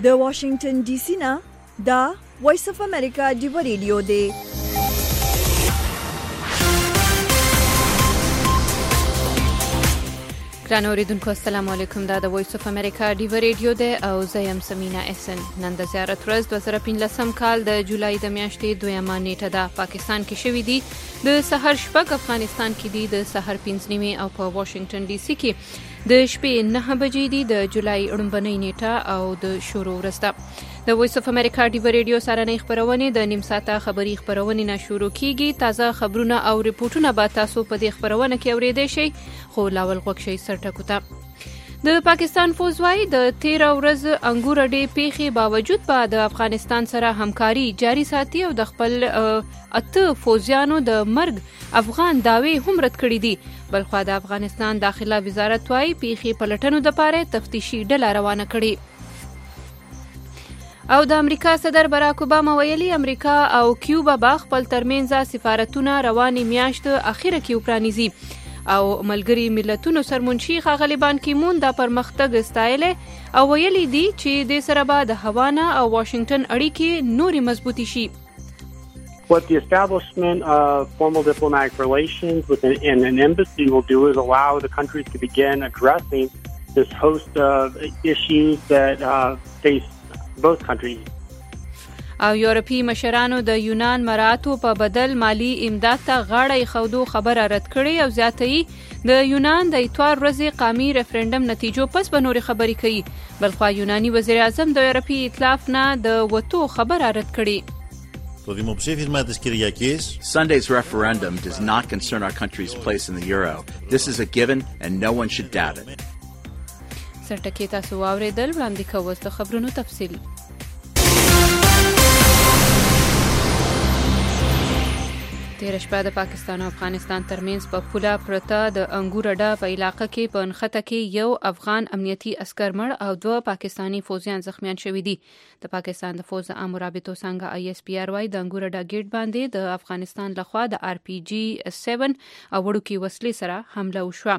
د واشنگټن ډي سي نه دا وایس اف امریکا ډیو ریډیو دی. ګران اوریدونکو السلام علیکم. دا د وایس اف امریکا ډیو ریډیو دی او زه یم سمینا احسن. نن د زیارت ورځ 2015 کال د جولای د میاشتې 2 نیټه ده. پاکستان کې شوې دي د سحر شپږ، افغانستان کې دي د سحر 5 او په واشنگټن ډي سي کې د شپې 9 بجې دي د جولای لومړنۍ نیټه او د شروع ورځ ده. د وایس اف امریکا ډیو ریډیو سره نه خبرونه د نیم ساعته خبری خبرونه نه شروع کیږي. تازه خبرونه او ریپورتونه به تاسو په دې خبرونه کې اوریدئ شئ. خو لاول غوښشي سرټکو ته د پاکستان فوج وايي د 13 ورځ انګور اډې پیخي باوجود به د افغانستان سره همکاري جاري ساتي او د خپل اته فوجیانو د مرګ افغان داوی هم رد کړی دي. بلخو د افغانستان داخله وزارت وايي پیخي پلټنو د پاره تفتیشي ډله روانه کړي. او د امریکا صدر باراک اوباما ویلي امریکا او کیوبا به خپل ترمنځ سفارتونه رواني میاشت اخیره کې وپرانیزي. او ملګری ملتونو سرمنشي ښاغلی بان کی مون دا پرمختګ ستایله او ویلي دي چې د سره به د هاوانا او واشنگټن اړیکې نوري مضبوطی شي. What the establishment of formal diplomatic relations with an embassy will do is allow the countries to begin addressing this host of issues that face both countries. او یورپی مشرانو د یونان مراتو په بدل مالی امداد ته غاړه خودو خبره رد کړي او زیاتې د یونان د اتوار ورځې قومي ریفرندم نتیجو پس به نوري خبرې کوي. بلخو یوناني وزیر اعظم د یورپی ائتلاف نه د وټو خبره رد کړي. Το δημοψήφισμα της Κυριακής. Sunday's referendum does not concern our country's place in the euro. This is a given and no one should doubt it. سرټکی تاسو واوریدل. وړاندې کوو د خبرونو تفصیل. تیر شپه د پاکستان او افغانستان ترمنځ په پوله پرته د انګور اډه په علاقه کې په نښته کې یو افغان امنیتي عسكر مړ او 2 پاکستانی فوجیان زخمیان شوي دي. د پاکستان د فوج عامو رابطو څنګه ISPR وايي د انګور اډه گیټ باندې د افغانستان لخوا د RPG 7 او وړوکی وسلې سره حمله وشوه.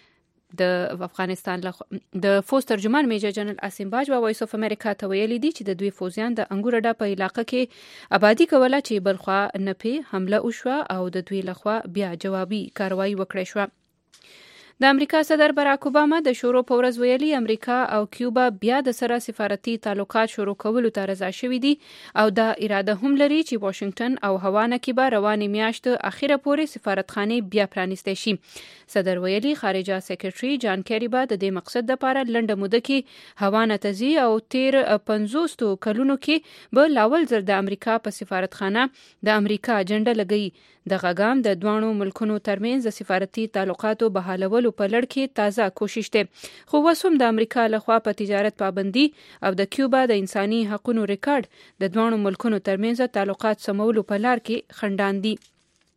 د افغانستان د فوج ترجمان میجر جنرال اسیم باج و وایس اف امریکا ته ویلي دي چې د دوی فوجیان د انګور اډه په علاقه کې آبادی کوله چې بلخوا نپی حمله وشوه او د دوی لخوا بیا جوابي کاروایی وکړه شو. د امریکا صدر باراک اوباما د شروع په ورځ ویلي امریکا او کیوبا بیا د سره سفارتي تعلقات شروع کولو ته رضا شوي دي او دا اراده هم لري چې واشنگټن او هاوانا کې به رواني میاشت اخیره پورې سفارتخانه بیا پرانیستې شي. صدر ویلي خارجه سیکریټري جان کیری به د دې مقصد لپاره لنډه موده کې هاوانا ته ځي او تیر 50 کلونو کې به لاول ځل د امریکا په سفارتخانه د امریکا اجنډا لګي. د غاګام د دوانو ملکونو ترمنځ د سفارتي تعلقاتو بحالولو په لړ کې تازه کوشش ده. خو وسوم د امریکا لخوا په تجارت پابندي او د کیوبا د انساني حقوقو ریکارډ د دوانو ملکونو ترمنځ تعلقات سمولو په لار کې خندان دي.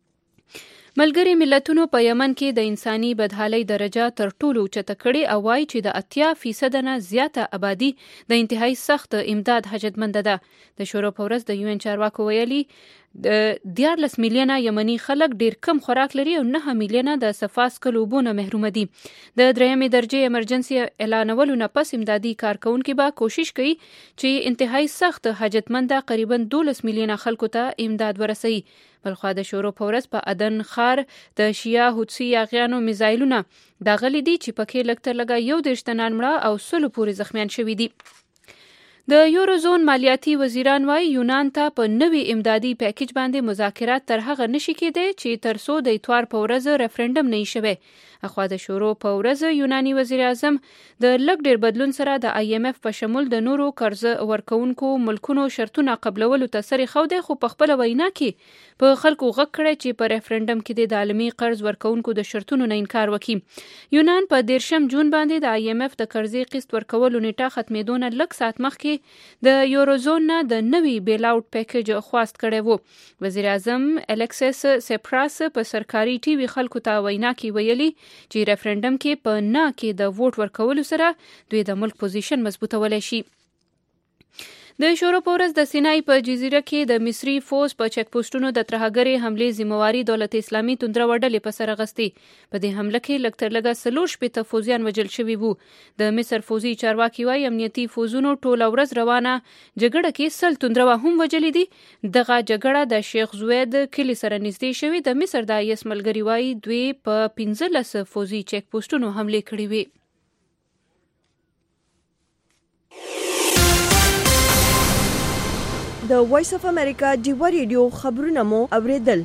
ملګری ملتونو په یمن کې د انساني بدحالۍ درجه تر ټولو اوچته کړې او وايي چې د 80% نه زیاته آبادی د انتهایی سخت امداد حاجتمند ده. د شروع په ورځ د UN چارواکو ویلي د 14 میلیونه یمني خلک ډیر کم خوراک لري او 9 میلیونه د صفاس کلوبونه محروم دي. د درېمې درجه ایمرجنسي اعلانولو نه پس امدادي کارکونکو به کوشش کوي چې انتهایی سخت حاجتمند قریبا 12 میلیونه خلکو ته امداد ورسوي. بلخو د شروع په ورځ په عدن خار د شیا هوتسي یاغیانو میزایلونه داغلي دي چې پکې لکتر لګا یو درشتنان مړه او سلو پورې زخمیان شوي دي. د یوروزون مالیاتي وزیران وايي یونان ته په نوي امدادي پیکیج باندې مذاکرات تر هغه نشي کېدای چې تر څو د اتوار په ورځ ریفرندم نه شي. اخوا د شروع په ورځ یوناني وزیر اعظم د لږ ډیر بدلون سره د IMF په شمول د نورو قرض ورکونکو ملکونو شرطونه قبلولو ته سری خوده. خو په خپل وینا کې په خلکو غږ کړی چې په ریفرندم کې د عالمي قرض ورکونکو د شرطونو نه انکار وکړي. یونان په 13 جون باندې د IMF د قرضې قسط ورکولو نیټه ختمېدونه لږ ساعت مخکې د یوروزون نه د نوي بیل اوټ پیکیج خواست کړی وو. وزیر اعظم الیکسیس سپراس په سرکاري ټي وي خلکو ته وینا کې ویلي چې ریفرندم کې په نه کې د ووټ ورکولو سره دوی د ملک پوزیشن مضبوطولای شي. د شورو په ورځ د سینای په جزیره کې د مصري فوز په چک پوسټونو د ترهګرۍ حملې ذمہواري دولت اسلامي توندره وډلې په سر اخیستې. په دې حمله کې لږ تر لږه 4 فوزیان وژل شوي وو. د مصر فوزي چارواکي وايي امنیتي فوزونو ټوله ورځ روانه جګړه کې 100 توندره هم وژلي دي. دغه جګړه د شیخ زوید کلی سره نږدې شوې. د مصر د ایس ملګري وايي دوی په 15 فوزي چک پوسټونو حمله کړې وي. د وایس اف امریکا ډیوا ریډیو خبرونه مو اوریدل.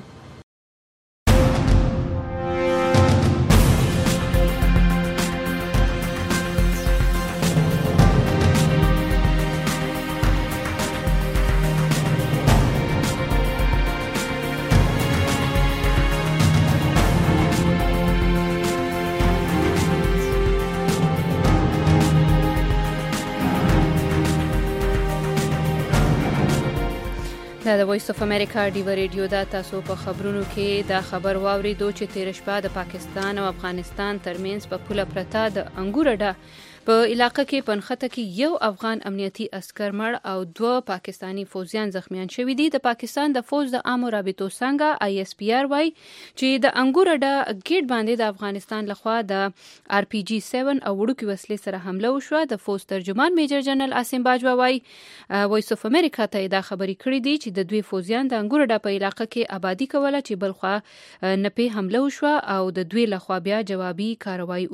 دا د وایس اف امریکا ډیوا ریډیو دا. تاسو په خبرونو کې دا خبر واوریدو چې تیر شپه د پاکستان او افغانستان ترمنځ په پوله پرته د انګور اډه په علاقه کې پنخته کې یو افغان امنیتي عسكر مړ او 2 پاکستانی فوجیان زخمیان شوي دي. د پاکستان د فوج د عامو رابطو څنګه ISPR وايي چې د انګور اډه ګیټ باندې د افغانستان لخوا د RPG 7 او وړوکي وسلې سره حمله وشوه. د فوج ترجمان میجر جنرال عاصم باجوا وايي وایس اف امریکا ته دا خبري کړې دي چې د دوی فوجیان د انګور اډه په علاقه کې آبادی کوله چې بلخوا نپې حمله وشوه او د دوی لخوا بیا جوابي کاروایی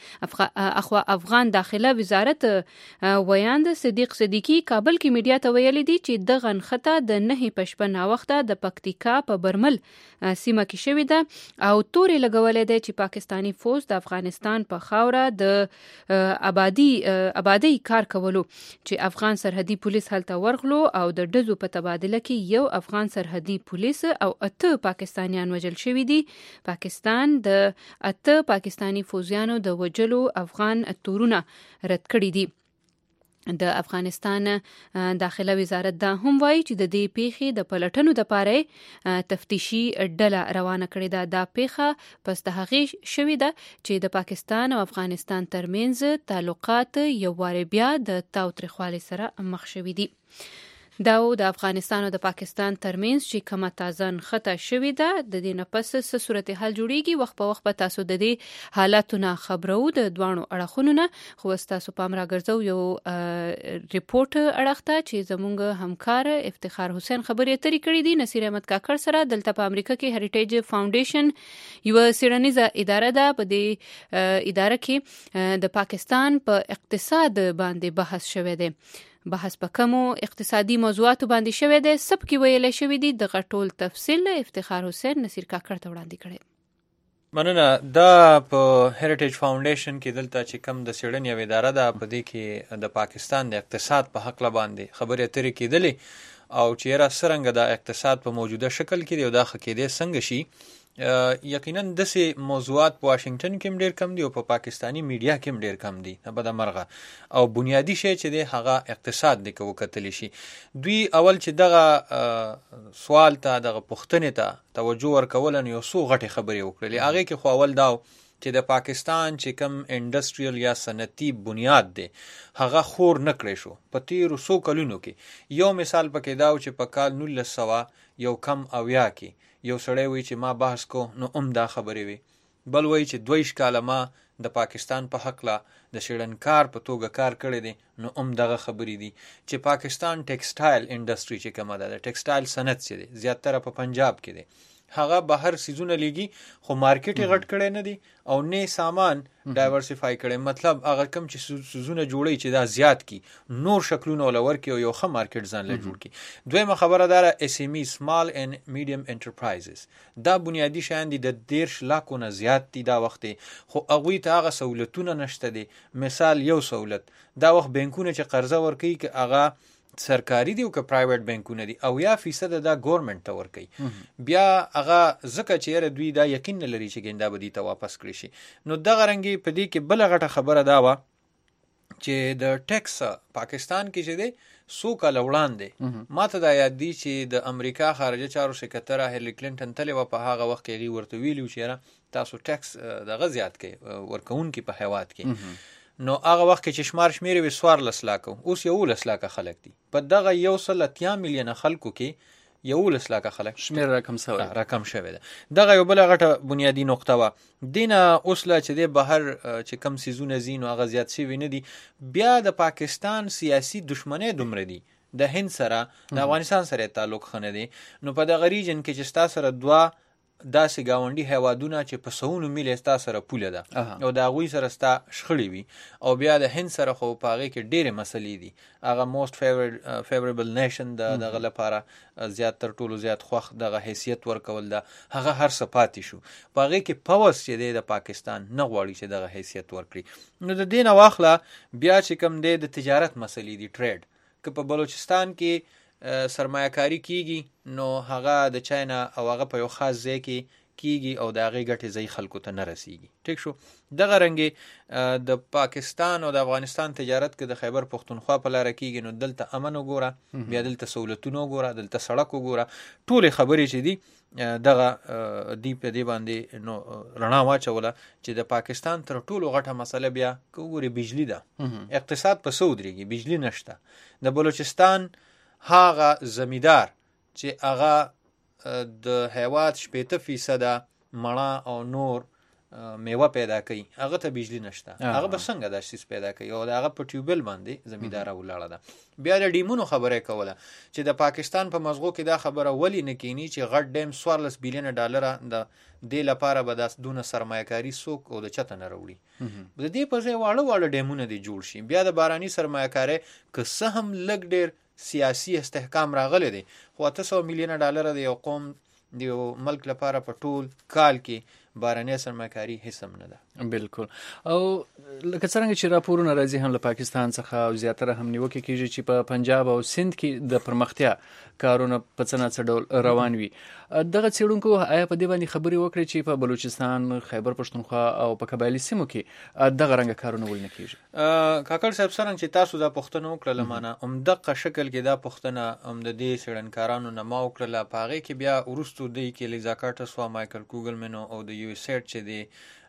وشوه. افغان داخله وزارت ویاند صدیق صدیقی کابل کې میډیا ته ویلي دي چې د غنخته د 9 وخته د پکتیکا په برمل سیمه کې شوې ده او تورې لګولې ده چې پاکستانی فوج د افغانستان په خاوره د آبادی کار کولو چې افغان سرحدي پولیس هلته ورغلو او د ډزو په تبادله کې یو افغان سرحدي پولیس او 8 پاکستانیان وژل شوي دي. پاکستان د 8 پاکستانی فوجیانو د وژلو افغان تورونه رد کړي دي. د افغانستان داخله وزارت دا هم وایي چې د دې پیښې د پلټنو لپاره تفتیشي ډله روانه کړې ده. دا پیښه پس د هغې شوې ده چې د پاکستان او افغانستان ترمنځ تعلقات یو واره بیا د تاوتریخوالي سره مخ شوي دي. دا د افغانستان او د پاکستان ترمنځ چې کومه تازه نښته شوې ده د دې نه پس څه صورتحال جوړیږي. وخت په وخت به تاسو د دې حالاتونه خبرو د دوانو اړخونو نه. خو تاسو پام راګرځو یو ریپورت اړخ ته چې زموږ همکار افتخار حسین خبرې اترې کړې دي نصیر احمد کاکړ سره. دلته په امریکا کې هریټیج فاونډیشن یو څیړنیزه اداره ده. په دې اداره کې د پاکستان په اقتصاد باندې بحث شوی دی. بحث په کومو اقتصادي موضوعاتو باندې شوی دی سب کې ویل شوی دی. د غټول تفصیل افتخار حسین نصیر کاکړ ته وړاندې کړي. مننه. دا په هریټیج فاونډیشن کې دلته چې کم د څیړنې یو اداره ده په دې کې د پاکستان د اقتصاد په حق باندې خبرې اترې کېدلې او چې را څرنګه د اقتصاد په موجوده شکل کې دی او دا خکېدې څنګه شي. یقینا داسې موضوعات په واشنگټن کې هم ډېر کم دي او په پاکستانی میډیا کې هم ډېر کم دي نه بده مرغه. او بنیادی شی چې دی هغه اقتصاد دی که وکتلی شي. دوی اول چې دغه سوال ته دغه پوښتنې ته توجه ورکول نو یو څو غټې خبرې وکړلې. هغې کې خو اول دا چې د پاکستان چې کم انډسټریل یا صنعتي بنیاد دی هغه خور نه کړی شو په تیرو 100 کلونو کې. یو مثال پکې دا چې په کال 1900 یو کم اویا کې یو سړی وی چې ما بحث کو نو دا خبرې وي. بل وی چې 22 کاله ما د پاکستان په حق لا د شړنکار په توګه کار کړی دی نو دغه خبرې دي چې پاکستان ټیکسټایل انډستری چې کومه ده د ټیکسټایل صنعت چې دی زیاتره په پنجاب کې دی هغه بهر سیزونه لګي خو مارکیټ غټ کړي نه دي او نه سامان ډایورسیفای کړي. مطلب هغه کم چې سیزونه جوړي چې دا زیات کی نور شکلونه ولور کې او یو ښه مارکیټ ځان له جوړ کی. دویمه خبره ده SME سمال اند میډیم انټرپرایزز دا بنیادی شیان دي د 10 لک نه زیات دي دا وخت خو هغه ته هغه سہولتونه نشته دي. مثال یو سہولت دا وخت بانکونه چې قرضه ورکوي کې هغه سرکاري دی او که پرایویټ بانکونه دي او یا فیصد دا ګورنمنت ته ورکوي. بیا هغه ځکه چې دوی دا یقین نه لري چې ګنده به دي ته واپس کړي شي. نو دغه رنګې په دې کې بله غټه خبره دا وه چې د ټیکس پاکستان کې چې دی 100 کاله وړاندې ما ته دا یاد دي چې د امریکا خارجه چارو سکرټره هیلری کلینټن تللی وه په هغه وخت کې هغې ورته ویلي و چې تاسو ټیکس دغه زیات کوئ ورکوونکي په هیواد کې. نو هغه وخت کې چې شمیر وي 14 لاکه، اوس 11 لاکه خلک دي. په دغه 180 میلیونه خلکو کې 11 لاکه خلک شمیر رقم شوی ده. دغه یو بل غټه بنیادی نقطه وه. دینه اوس لا چې د بهر چې کم سیزونه زینو هغه زیات شوي نه دي. بیا د پاکستان سیاسي دشمنۍ دومره دي، د هند سره د افغانستان سره تعلق ښه نه دی. نو په دغه ریجن کې چې ستا سره دوه داسې ګاونډي هیوادونه چې په سوونو میله ستا سره پوله ده او د هغوی سره ستا شخړې وي، او بیا د هند سره خو په هغې کې ډېرې مسلې دي. هغه موسٹ فیوریبل نیشن د دغه لپاره زیات تر ټولو زیات خوښ دغه حیثیت ورکول ده، هغه هر څه پاتې شو. په هغې کې پوس چې دی د پاکستان نه غواړي چې دغه حیثیت ورکړي. نو د دې نه واخله بیا چې کوم دی د تجارت مسلې دي، ټریډ، که په بلوچستان کې سرمایه کاری کیږي نو هغه د چاینا او هغه په یو خاص ځای کې کیږي او د هغې ګټې ځای خلکو ته نه رسیږي. ټیک شو. دغه رنګې د پاکستان او د افغانستان تجارت کې د خیبر پښتونخوا په لاره کیږي، نو دلته امن وګوره، بیا دلته سہولتونه وګوره، دلته سړک وګوره، ټولې خبرې چې دي دغه دی په دې باندې نو رڼا واچوله چې د پاکستان تر ټولو غټه مسله بیا که وګورې بجلی ده. اقتصاد په څه ودرېږي؟ بجلی نشته. د بلوچستان هغه زمیدار چې هغه د هیواد 80% مڼه او نور میوه پیدا کوي، هغه ته بجلی نشته. هغه به څنګه دا شیز پیدا کوي؟ او هغه په ټیوبل باندې زمیداره ولاړه ده. بیا د ډیمونو خبره کوله چې د پاکستان په مزغو کې دا خبره ولی نه کینی چې غټ ډیم 14 بیلیون ډالر د دې لپاره به داس دونه سرمایه‌کاري څوک او د چته نه راوړي. د دې په ځای واړه ډیمونه دي جوړ شي. بیا د باراني سرمایه‌کاري که څه هم لږ ډېر سیاسي استحکام راغلی دی، خو 800 میلیونه ډالر د یو قوم د یو ملک لپاره په ټول کال کې باراني سرمایه‌کاري هیڅ هم نه ده. بالکل. او لکه څرنګه چې راپورونه راځي هم له پاکستان څخه او زیاتره هم نیوکې کېږي چې په پنجاب او سند کې د پرمختیا کارونه په څه نه څه ډول روان وي. دغه څېړونکو آیا په دې باندې خبرې وکړې چې په بلوچستان، خیبر پښتونخوا او په قبایلي سیمو کې دغه رنګه کارونه ولې نه کېږي؟ کاکړ صاحب څرنګه چې تاسو دا پوښتنه وکړله، مانه همدغه شکل کې دا پوښتنه هم د دې څېړنکارانو نه ما وکړله. په هغې کې بیا وروستو دی کې لیزا کارټس وه، مایکل کوګلمن او د یو سیټ چې دی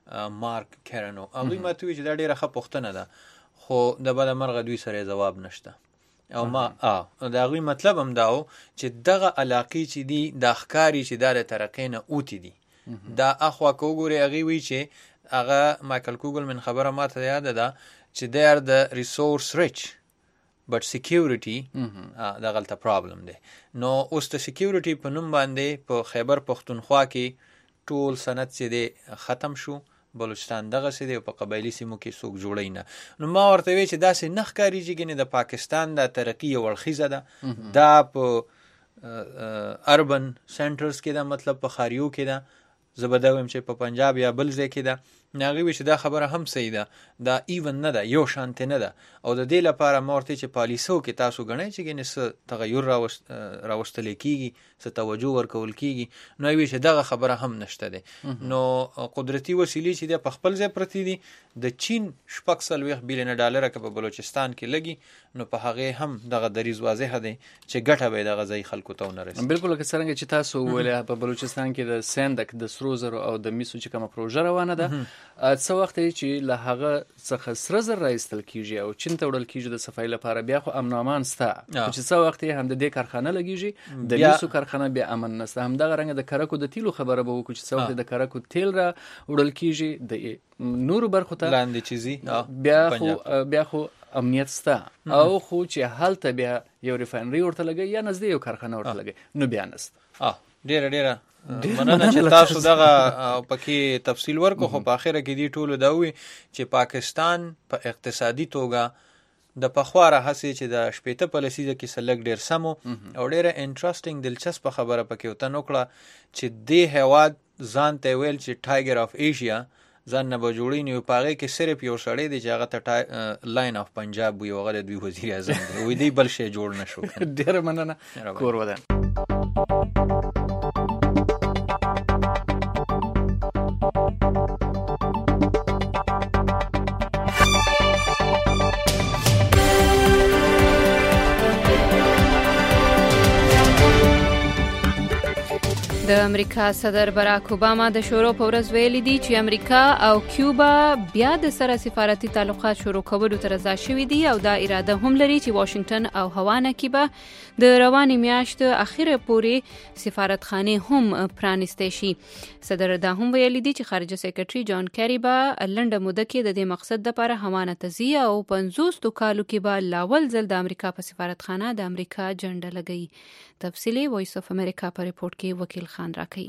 مارک کیرنو، هغوی ماته وایي چې دا ډېره ښه پوښتنه ده، خو د بده مرغه دوی سره جواب نشته. او ما د هغوی مطلب هم دا و چې دغه علاقې چې دي دا ښکاري چې دا د ترقۍ نه اوتې دي. دا اخوا که وګورې هغې وایي چې هغه مایکل کوګلمن خبره ماته یاده ده چې they are the resource rich but security دغلته پرابلم دی. نو اوس د سیکیورټي په نوم باندې په خیبر پښتونخوا کې ټول سند چې دی ختم شو، بلوچستان دغسې دی او په قبایلي سیمو کې څوک جوړی نه. نو ما ورته وی چې داسې نه ښکارېږي ګنې د پاکستان دا ترقي یو اړخیزه ده، دا په اربن سنټرز کې ده، مطلب په ښاریو کې ده. زه به دا ویم چې په پنجاب یا بل ځای کې ده. هغې وی چې دا خبره هم صحیح ده، دا ایون نه ده، یو شانتې نه ده. او د دې لپاره ما ورته چې پالیسو کې تاسو ګڼئ چې ګنې څه تغیر راوستلی کېږي، څه توجه ورکول کېږي. نو وی چې دغه خبره هم نشته دی. نو قدرتي وسیلې چې دی په خپل ځای پرتې دي. د چین 40 بیلیونه ډالره که په بلوچستان کې لګي، نو په هغې هم دغه دریځ واضحه دی چې ګټه به یې دغه ځای خلکو ته ونه رسي. بالکل. لکه څرنګه چې تاسو وویل په بلوچستان کې د سندک د سرو زرو او د میسو چې کومه پروژه روانه ده، څه وخت چې له هغه څخه سره زر راایستل کېږي او چین ته وړل کېږي د صفایي لپاره، بیا خو امن امان سته. چې څه وخت هم د دې کارخانه لګېږي، د میسو کارخانه بیا امن نسته. همدغه رنګه د کرکو د تیلو خبره به وکړو چې څه وخت د کرکو تیل را وړل کېږي د نورو برخو ته لاندې چیزي، بیا خو امنیت سته. او خو چې هلته بیا یو ریفاینري ورته لګي یا نږدې یو کارخانه ورته لګي، نو بیا نسته. ډېره مننه چې تاسو دغه پکې تفصیل ورکو. خو په اخره کې دې ټولو دا وي چې پاکستان په اقتصادي توګه د پخوا راهیسې چې د 80 په لسیزه کې څه لږ ډېر سم او ډېره انټرسټینګ دلچسپه خبره پکې ورته وکړه چې دې هېواد ځان ته ویل چې ټایګر آف ایشیا، ځان نه به جوړی نو په هغې کې صرف یو سړی دی چې هغه ته لاین آف پنجاب وي، هغه د دوی وزیر اعظم دی. وایي دی بل شی جوړ نه شو. ډېره مننه کور ودان. د د امریکا صدر باراک اوباما د شروع په ورځ ویلي دي چې امریکا او کیوبا بیا د سره سفارتي تعلقات شروع کولو ته رضا شوي دي او دا اراده هم لري چې واشنگټن او هاوانا کې به د روانې میاشت اخیره پورې سفارتخانې هم پرانیستې شي. صدر دا هم ویلي دي چې خارجه سیکرټري جان کیری به لنډه موده کې د دې مقصد لپاره هاوانا ته ځي او 50 کالو کې به لاول ځل د امریکا په سفارتخانه د امریکا جنډه لګوي. تفصیلی وایس اف امریکا په ریپورت کې وکیل خان راکړي.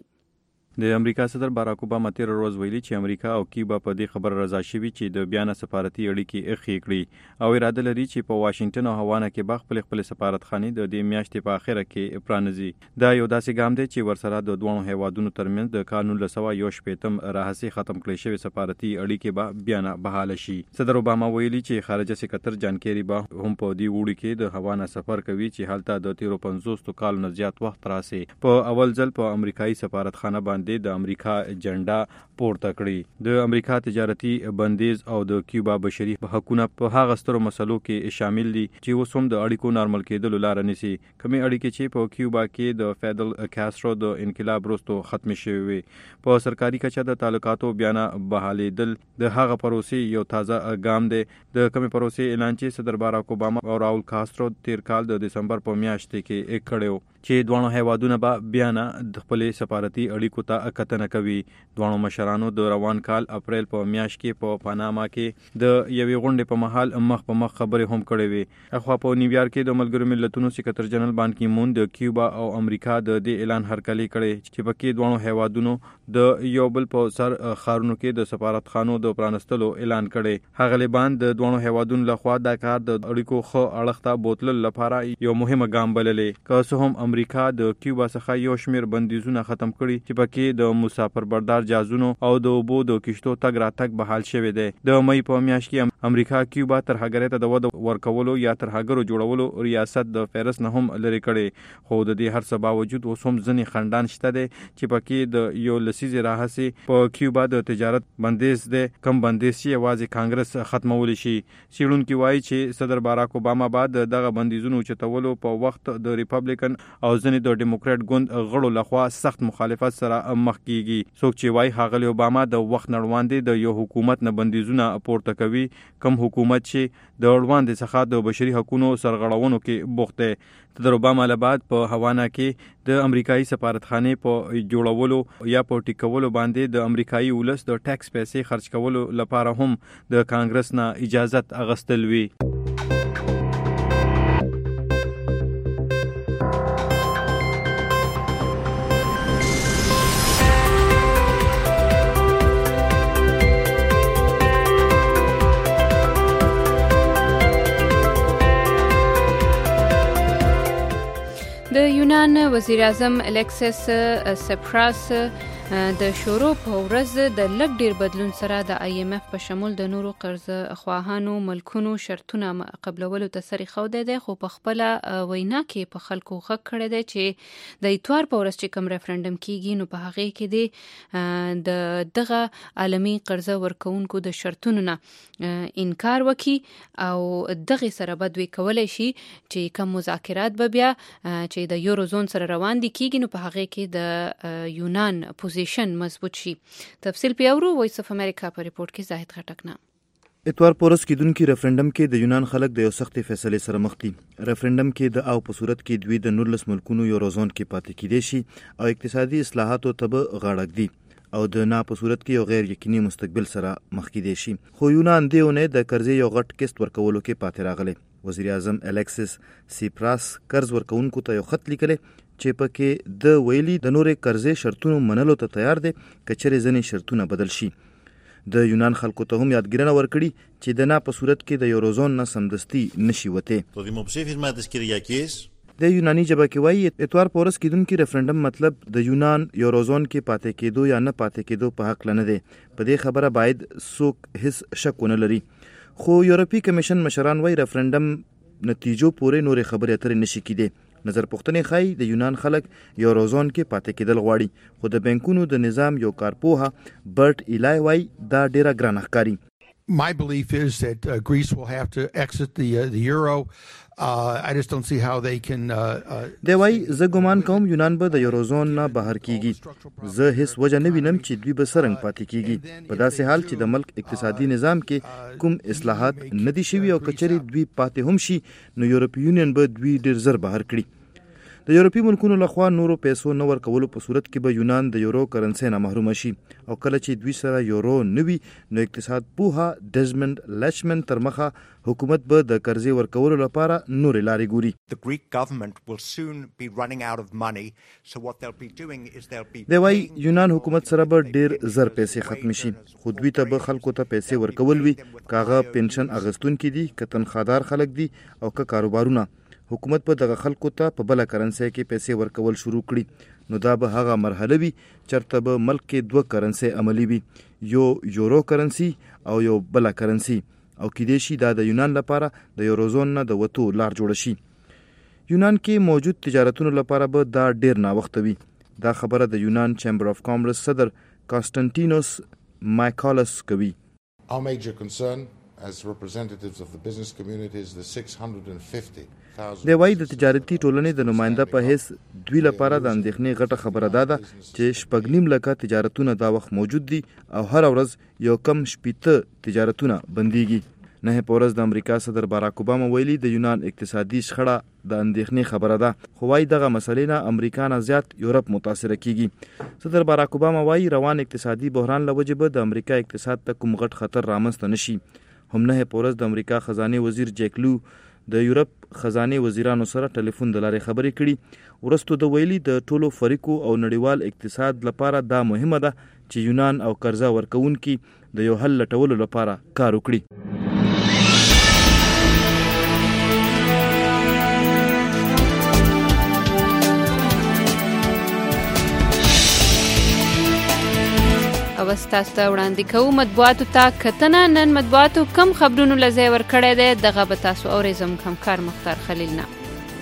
د امریکا صدر باراک اوباما تیر ورځ ویلي چې امریکا او کیوبا په دې خبر رضا شوي چې د بیان سفارتي اړیکې اخی کړي او اراده لري چې په واشنگټن او هاوانا کې به خپل سفارتخانې د دې میاشتې په اخره کې پرانیزي. دا یو داسې ګام دی چې ورسره د دوه هیوادونو ترمنځ د قانون له 1918 راهیسې ختم کړي شوی سفارتي اړیکې به بیان بحاله شي. صدر اوباما ویلي چې خارجه سکرټر جان کیری به هم په دې وړي کې د هاوانا سفر کوي چې هلته د 50 کال نه زیات وخت راسي. په اول ځل په امریکایي سفارتخانه باندې د امریکا جنډا پورته کړی. د امریکا تجارتي بندیز او د کیوبا بشري حقوقونه په هغه سترو مسلو کې شامل دي چې اوس هم د اړیکو نارمل کېدلو لار نیسي. کومې اړیکې چې په کیوبا کې د فیدل کاسترو د انقلاب وروسته ختم شوې وي. په سرکاري کچه د تعلقاتو بیان بحالېدل د هغه پروسې یو تازه ګام دی. د کومې پروسې اعلان چې صدر باراک اوباما او راول کاسترو تیر کال د دسمبر په میاشت کې کړو چې دوه هیوادونه به بیان د خپل سفارتي اړیکو ته کتنه کوي. دوه مشرانو د روان کال اپریل په میاشت کې په پاناما کې د یوې غونډې په مهال مخ په مخ خبرې هم کړې وي. اخوا په نیویارک کې د ملګرو ملتونو سکرټر جنرال بان کی مون د کیوبا او امریکا د دې اعلان هرکلی کړي چې پکې دوه هیوادونو د یو بل په سر خارونو کې د سفارتخانو د پرانستلو اعلان کړي. هغه لیبان د دوه هیوادونو لخوا د کار د اړیکو خو اړخته بوتل لپاره یو مهمه ګام بللې. که څه هم امریکا د کیوبا څخه یو شمیر بندیزونه ختم کړي چې پکې د مسافر بردار جهازونو او د اوبو د کشتو تګ راتګ بحال شوی دی. د مې په میاشت کې امریکا کیوبا تر هغه ته د وده ورکولو یا تر هغه جوړولو ریاست د فیرس نه هم لري کړي. خو د دې هر څه باوجود اوس هم ځنې خندان شته دي چې پکې د یو لسیزې راهسي په کیوبا د تجارت بندیز دی. کم بندیز چې یوازې کانګرس ختمول شي. څېړونکي وایي چې صدر باراک اوباما بعد دغه بندیزونو چتولو په وخت د ریپبلیکن او ځنې د ډیموکرات ګوند غړو لخوا سخت مخالفت سره مخ کیږي. څوک چې وایي ښاغلی اوباما د وخت نړواندې د یو حکومت نه بندیزونه پورته کوي، کم حکومت چې د وړاندې څخه د بشري حقوقو سرغړونو کې بوخت دی. صدر اوباما له بعد په هاوانا کې د امریکایي سفارتخانې په جوړولو یا په ټیکولو باندې د امریکایي ولس د ټیکس پیسې خرج کولو لپاره هم د کانګرس نه اجازت اغوستل وی. د یونان وزیر اعظم الیکسیس سپراس د شروع په ورځ د لږ ډیر بدلون سره د IMF په شمول د نورو قرض خواهانو ملکونو شرطونه قبلولو ته سری خوده دی. خو په خپل وینا کې په خلکو غږ کړی دی چې د اتوار په ورځ چې کوم ریفرندم کیږي نو په هغه کې دی د دغه عالمي قرض ورکوونکو د شرطونو نه انکار وکي او دغه سره بدوي کولای شي چې کوم مذاکرات به بیا چې د یورو زون سره روان دي کیږي نو په هغه کې د یونان پوزیشن مضبوط شي. تفصیل پیاورو وایس اف امریکا په ریپورت کې زاهد خټک نه. اتوار پورس کېدونکي ریفرندم کې د یونان خلک د یو سختې فیصلې سره مخ دي. ریفرندم کې د او په صورت کې دوی د 19 ملکونو یورو زون کې پاتې کېدي شي او اقتصادي اصلاحاتو ته به غاړه ږدي او د نه په صورت کې یو غیر یقیني مستقبل سره مخ کېدي شي. خو یونان دیونه د قرضې یو غټ کیست ورکولو کې پاتې راغلی. وزیر اعظم الیکسیس سپراس قرض ورکوونکو ته یو خط لیکلی چې پکې د ویلي د نورې قرضې شرطونو منلو ته تیار دی که چېرې ځینې شرطونه بدل شي. د یونان خلکو ته هم یادګیرنه ورکړي چې د نه په صورت کې د یوروزون نه سمدستي نشي وته. Το δημοψήφισμα της Κυριακής د یونانی ژبه کې وایي اتوار پورس کېدونکي ریفرندم مطلب د یونان یوروزون کې پاتې کېدو یا نه پاتې کېدو په حق نه دی. په دې خبره باید څوک هیڅ شک ونه لري. خو یورپی کمیشن مشران وایي ریفرندم نتیجو پورې نورې خبرې اترې نشي کېدی. نظر پوښتنې ښایي د یونان خلک یوروزون کې پاتې کېدل غواړي. خو د بانکونو د نظام یو کارپوهه برټ ایلای وایي دا ډیره ګرانه ښکاري. My belief is that Greece will have to exit the euro. I just don't see how they can. دی وای زه ګمان کوم یونان به د یوروزون نه بهر کیږي. زه هیڅ وجه نه وینم چې دوی به سرنګ پاتې کیږي په داسې حال چې د ملک اقتصادي نظام کې کوم اصلاحات نه دي شوي او کچري دوی پاتې هم شي نو یورپی یونین به دوی ډیر زر بهر کړي. د یورپی ملکونو لخوا نورو پیسو نه ورکولو په صورت کې به یونان د یورو کرنسي نه محروم شي او کله چې دوی سره یورو نوي نو اقتصاد پوها ډزمند لچمن تر مخه حکومت به د قرضې ورکولو لپاره نورې لارې ګوري. The Greek government will soon be running out of money, so what they'll be doing is they'll be. دی وای یونان حکومت سره به ډیر زر پیسې ختم شي خو دوی ته به خلکو ته پیسې ورکول وي کاغه پنشن اغستونکي دي که تنخوادار خلک دي او که کاروبارونه. حکومت په دغه خلکو ته په بل کرنسي کې پیسې ورکول شروع کړي نو دا به هغه مرحله وي چرته به ملک کې دوه کرنسي عملی وي یو یورو کرنسي او یو بل کرنسي او کېدای شي دا د یونان لپاره د یوروزون نه د وتو لار جوړ شي. یونان کې موجود تجارتونو لپاره به دا ډیر ناوخته وي. دا خبره د یونان چیمبر اف کامرس صدر کانسټنټینوس مایکالس کوي. Our major concern as representatives of the business community is the 650,000. دی وای د تجارتي ټولنې د نماینده په حیث دوی لپاره د اندېښنې غټه خبره ده چې 6.5 لکه تجارتونه دا وخت موجود دي او هر ورځ یو کم 80 تجارتونه بنديږي. نه په ورځ د امریکا صدر باراک اوباما ویلي د یونان اقتصادي شخړه د اندېښنې خبره ده خو وايي دغه مسلې نه امریکا نه زیات یورپ متاثر کیږي. صدر باراک اوباما وايي روان اقتصادي بحران لوجه به د امریکا اقتصاد ته کوم غټ خطر رامنځته نشي. هم نه په ورځ د امریکا خزانه وزیر جیکلو د یورپ خزانه وزیرانو سره ټلیفون د لارې خبرې کړي. ورستو د ویلي د ټولو فریقو او نړیوال اقتصاد لپاره دا مهمه ده چې یونان او قرضه ورکوونکي د یو حل لټولو لپاره کار وکړي. او ستاسو ته وړاندې کوو مطبوعاتو ته کتنه. نن مطبوعاتو کم خبرونو لځای ورکړی دی دغه به تاسو اورئ. زموږ همکار مختار خلیل نه.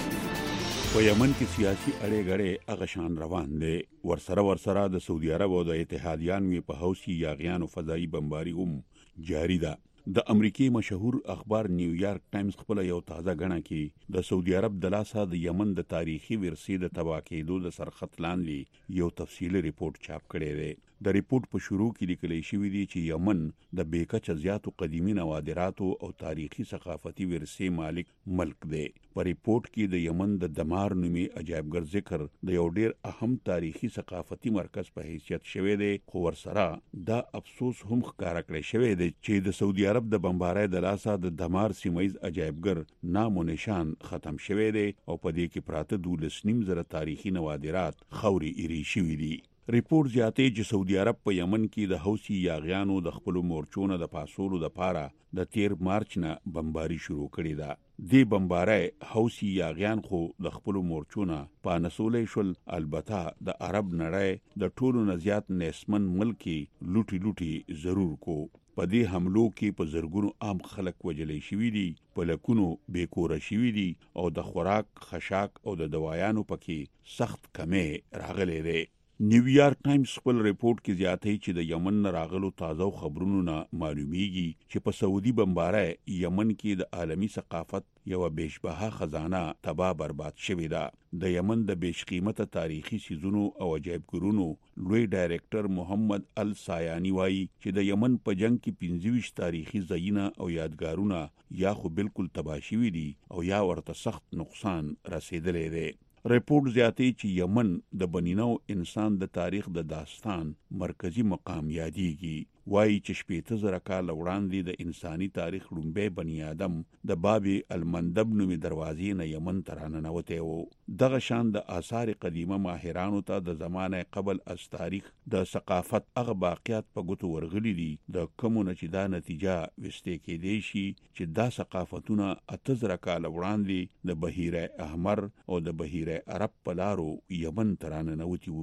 په یمن کې سیاسي اړې غړې هغه شان روان دی. ورسره د سعودي عرب او د اتحادیانو په حوثي یاغیانو فضایي بمباري هم جاری ده. د امریکای مشهور اخبار نیویارک ټایمز خپل یو تازه غڼه کې د سعودي عرب د لاسه د یمن د تاریخي ورثې د تباه کېدو د سرخط لاندې یو تفصیلي ریپورت چاپ کړی دی. د ریپورت په شروع کې لیکل شوی دی چې یمن د بیکچه زیاتو قدیمی نوادراتو او تاریخي ثقافتي ورثې مالک ملک دی. په ریپورت کې د یمن د دمار نومي عجایبګر ذکر د یو ډیر اهم تاریخي ثقافتي مرکز په حیثیت شوی دی خو ورسره دا افسوس هم ښکاره کړی شوی دی چې د سعودي عرب د بمبارۍ د لاسه د دمار سیمایز عجایبګر نام و نشان ختم شوی دی او په دې کې پراته 12.5 تاریخي نوادرات خوري ایری شوی دي. ریپورت زیاتې چې سعودي عرب په یمن کې د حوثي یاغیانو د خپل مورچونو د پاسولو د پاره د 13 مارچ نه بمباري شروع کړې ده. دې بمبارۍ حوثي یاغیان خو د خپل مورچونو په نسولې شول. البته د عرب نړۍ د ټولو نه زیات نسمن ملکی لوټي ضرور کو. په دې حملو کې په زرګونو عام خلک وجلې شوي دي، په لکونو بیکوره شوي دي او د خوراک خشاک او د دوایانو پکې سخت کمې راغلي دي. نیویارک ټایمز خپل ریپورت کې زیاتوي چې د یمن نه راغلو تازه خبرونو نه معلومیږي چې په سعودي بمبارۍ یمن کې د عالمي ثقافت یو بیشبها خزانه تباه برباد شوې ده. د یمن د بیش قیمته تاریخي سیزونو او عجایبګرونو لوی ډایرکټر محمد السایانی وایي چې د یمن په جنگ کې 25 تاریخي ځایونه او یادګارونه یا خو بالکل تباه شوي دي او یا ورته سخت نقصان رسیدلی دی. ریپورت زیاتی چې یمن د بنینو انسان د تاریخ د داستان مرکزی مقام یادېږي. وایي چې 15,000 کال وړاندې د انساني تاریخ لومبی بنی آدم د باب المندب نومي دروازې نه یمن ته راننوتی و. دغه شان د آثار قدیمه ماهرانو ته د زمانه قبل از تاریخ د ثقافت هغه باقیات په ګوتو ورغلي دي د کومو نه چې دا نتیجه وستې کېدی شي چې دا ثقافتونه 8,000 کال وړاندې د بحیره احمر او د بحیره عرب په لارو یمن ته راننوتي وو.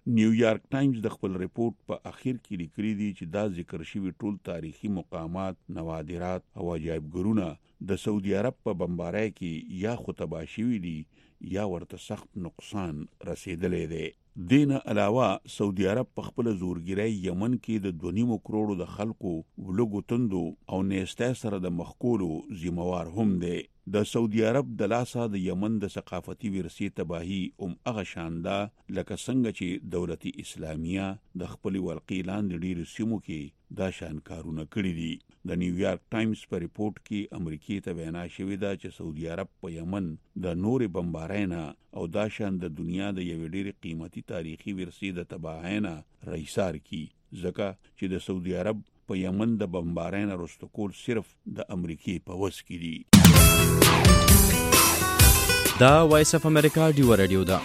نیویارک ټایمز د خپل ریپورت په اخر کې لیکلي دي چې دا ذکر شوی ټول تاریخي مقامات، نوادرات او عجایبګرونه د سعودي عرب په بمبارۍ کې یا خو تباه شوي دي یا ورته سخت نقصان رسیدلی دی. دینه علاوه سعودي عرب په خپل زورګیرۍ یمن کې د 2.5 کروڑو د خلکو ولګو تندو او نیستۍ سره د مخکولو ذمہوار هم دی. د سعودي عرب د لاسه د یمن د ثقافتي ورثې تباهي هغه شانده لکه څنګه چې دولت اسلامیه د خپل ولقې لاندې ډېرو سیمو کې دا شان کارونه کړي دي. د نیویارک ټایمز په ریپورت کې امریکای ته وینا شوې ده چې سعودي عرب په یمن د نورې بمبارۍ نه او دا شان د دنیا د یوې ډېرې قیمتي تاریخي ورثې د تباهۍ نه رایسار کی، ځکه چې د سعودي عرب په یمن د بمبارۍ نه رسته کول صرف د امریکای په وس کې دي. دا وایس اف امریکا ډیو رادیو ده.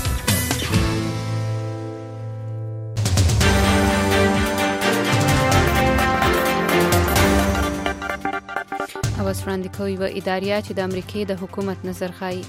اواز وړاندې کوي و اداریه چې د امریکای د حکومت نظر خایي.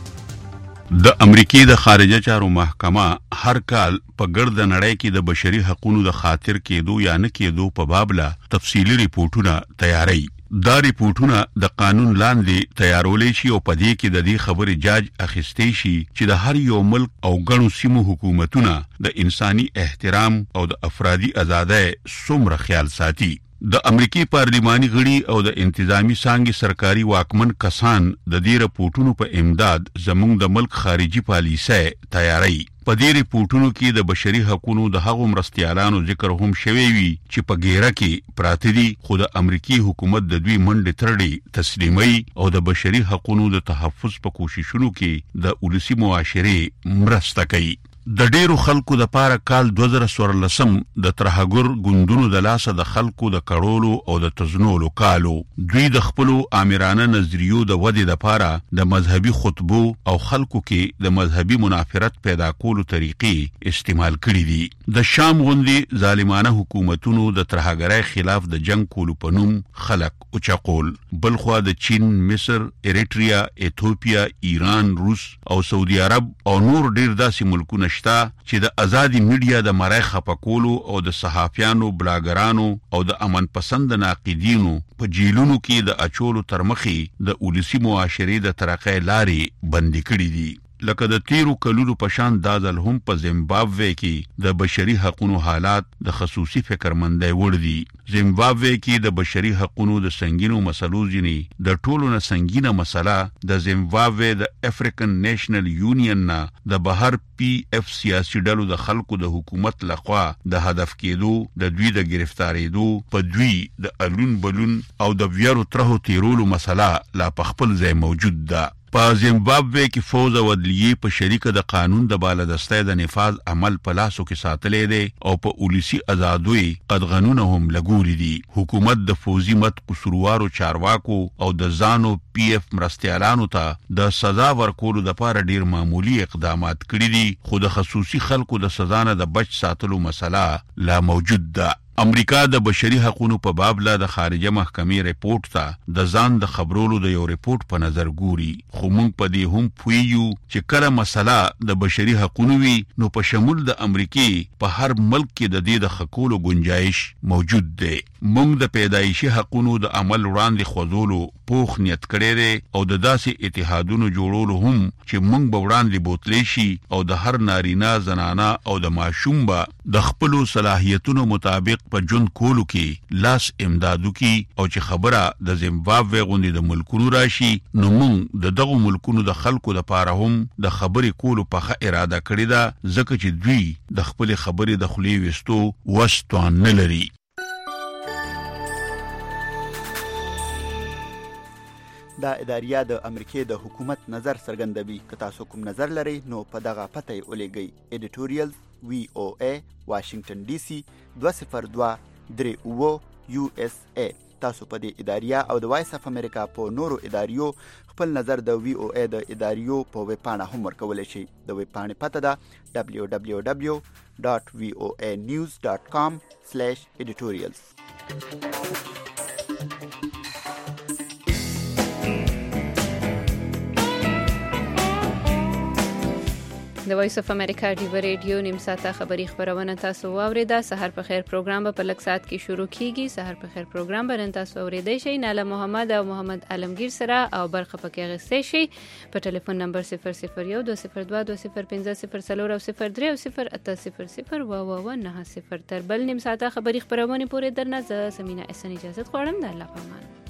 د امریکای د خارجه چارو محکمه هر کال په ګرد نړۍ کې د بشري حقوقو د خاطر کېدو یا نه کېدو په باب لا تفصیلی ریپورتونه تیاروي. دا ریپورتونه د قانون لاندې تیارولې شي او په دې کې د دې خبرې جاج اخیستې شي چې د هر یو ملک او ګڼو سیمو حکومتونه د انساني احترام او د افرادي ازادۍ څومره خیال ساتي. د امریکای پارلماني غړي او د انتظامی څانګې سرکاري واکمن کسان د دې رپورټونو په امداد زموږ د ملک خارجي پالیسۍ تیاری. په دې ریپورټونو کې د بشري حقوقو د هغو مرستیالانو ذکر هم شوی وي چې په ګیره کې پراته دي، خو د امریکای حکومت د دوی منډې ترړې تسلیمي او د بشري حقوقو د تحفظ په کوششونو کې د ولسي معاشرې مرسته کوي. د ډیرو خلکو د پاره کال 2014 د ترهګر ګوندونو د لاسه د خلکو د کړولو او د تزنولو کالو. دوی د خپل آمرانه نظریو د ودې د پاره د مذهبي خطبو او خلکو کې د مذهبي منافرت پیدا کولو طریقې استعمال کړي دي. د شام غوندي ظالمانه حکومتونو د ترهګرۍ خلاف د جنگ کولو په نوم خلک اوچقول. بلخوا د چین، مصر، ایریټریا، ایتھوپیا، ایران، روس او سعودي عرب او نور ډیر داسې ملکونه چې د ازادي میډیا د مړای خپکولو او د صحافیانو، بلاګرانو او د امن پسند ناقدینو په جیلونو کې د اچولو ترمخې د ولسی معاشرې د ترقۍ لارې بندي کړې دي. لکه د تیرو کلونو په شان دا ځل هم په زیمبابوے کې د بشري حقوقو حالات د خصوصي فکرمندۍ وړ دي. زیمبابوے کې د بشري حقوقو د سنگینو مسلو ځینې د ټولو نه سنگینه مسله د زیمبابوے د افریقن نیشنل یونین نه د بهر PF سیاسي ډلو د خلکو د حکومت لخوا د هدف کېدو، د دوی د گرفتاریدو، په دوی د الون بلون او د ویرو ترهو تیرولو مسله لا په خپل ځای موجود ده. په زیمبابوے کې فوز او عدلیه په شریکه د قانون د بالادستۍ د نفاذ عمل په لاسو کې ساتلې دي او په ولسی ازادوی قدغنونه هم لګولې دي. حکومت د فوزي مت قصوروارو چارواکو او د ځانو PF مرستیالانو ته د سزا ورکولو لپاره ډیر معمولی اقدامات کړي دي، خو د خصوصي خلکو د سزا نه د بچ ساتلو مسله لا موجود ده. امریکا د بشري حقوقو په باب لا د خارجه محکمې ریپورت ته د ځان د خبرولو د یو ریپورت په نظر ګوري، خو موږ په دې هم پوهیږو چې کله مسله د بشري حقوقو وي نو په شمول د امریکای په هر ملک کې د دې د حقوقو گنجائش موجود دی. موږ د پیدایشي حقوقو د عمل وړاندې خوځولو پوخ نیت کړی دی او د داسې اتحادونو جوړولو هم چې موږ به وړاندې بوتلی شي او د هر نارینه، زنانه او د ماشوم به د خپلو صلاحیتونو مطابق په ژوند کولو کې لاس امدادو کی، او چې خبره د زیمبابوے غوندې د ملکونو راشي نو موږ د دغو ملکونو د خلکو لپاره هم د خبرې کولو پخه اراده کړې ده، ځکه چې دوی د خپل خبرې د خولې وستو وس توان نه لري. دا اداریه د امریکای د حکومت نظر څرګندوي. که تاسو کوم نظر لرئ نو په دغه پته یې ولیږئ. ایډیټوریال VOA واشنگټن DC 20238 USA. تاسو په دې اداریه او د وایس اف امریکا په نورو اداریو خپل نظر د VOA د اداریو په ویب پاڼه هم ورکولی شئ. د ویب پاڼې پته ده www.voanews.com/editorials. د وایس اف امریکا ډیو ریډیو نیم ساعته خبری خبرونه تاسو واوریده. سحر په خیر پروګرام په لږ ساعت کې شروع کیږي. سحر په خیر پروګرام باندې تاسو اوریدئ شئ ناله محمد او محمد عالمگیر سره او برخه پکې غستې شي په ټلیفون نمبر 00120020500 او 03 او 0800 تر بل نیم ساعته خبری خبرونه پورې درنه ز سمینه اسن اجازه غواړم. د الله په امان.